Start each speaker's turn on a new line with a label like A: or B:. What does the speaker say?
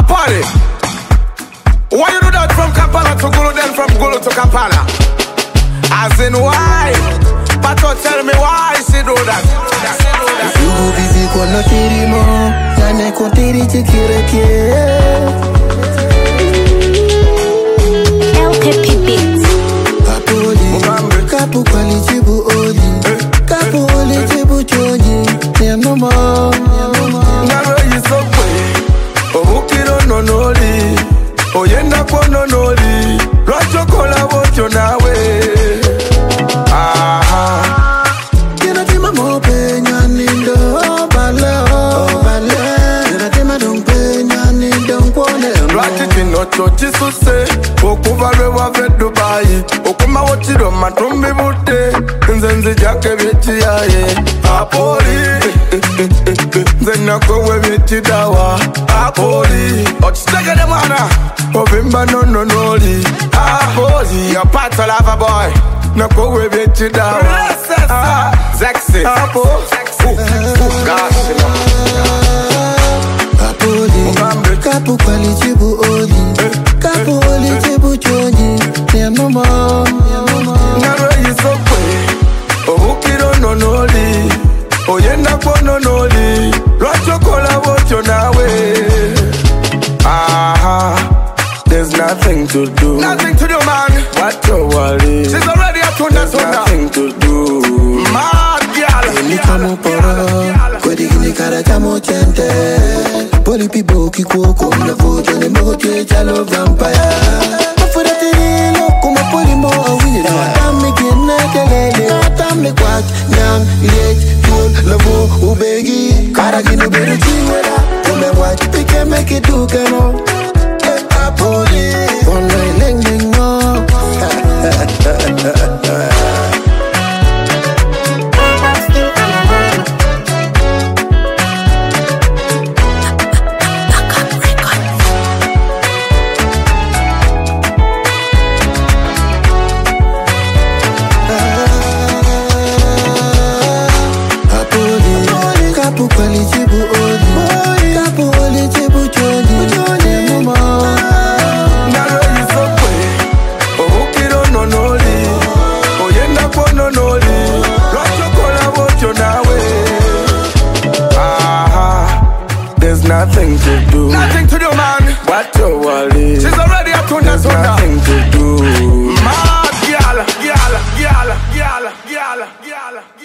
A: party. Why you do that from Kampala to Gulu, then from Gulu to Kampala? As in why? Pato, tell me why she do that.
B: You busy kono tiri mo, yane ko tiri chikireke.
C: LPP Beats.
B: Kapu kwali chibu oli, kapu oli chibu choji. No more.
A: Naro yisokwe, obukiro nonoli, oyenda kwa nonoli, lwacho kola wocho nawe.
B: Kina tima mo penya nindo bale. Kina tima dong penya nindo kwone.
A: Lwachi chino chochi suse, okuvalwe wave Dubai, okuma wochiro matumbi bute, nzenzi jake vyechi yaye. Apoli, nzena kowe vyechi dawa. Apoli, ochitege de mwana, ovimba nonoli. Apoli, your part of lava boy, na kowe vyechi dawa. Sexy, Apoli, gosh,
B: Apoli, kapu kwali chibu oli, kapu oli chibu choji. No more.
A: Naro yisokwe, obukiro nonoli, oyenda kwa nonoli, lwacho kola wocho nawe. There's nothing to do. Nothing to do, man. What you worry? She's already up to that. There's nothing to do. Mad girl.
B: Ni kamo poro, kodi gini kara chamo chente. Poli pibo kikuoko, mna foto ni mogo chwe chalo vampire. Afura tirilo, kuma poli mo awini. Atame kine kelele, atame kwak, nyang, liech, tul, lavo, ubegi. Kara gino beru chiwera, kume watch, pike meke dukano. Apoli, ono ileng mo. Kapu kwali chibu oli, kapu oli chibu choji. No more.
A: Naro yisokwe, obukiro nonoli, oyenda kwa nonoli, lwacho kola wocho nawe. There's nothing to do. Nothing to do, man. What you worry? She's already up to that. There's nothing to do. Mad girl, girl.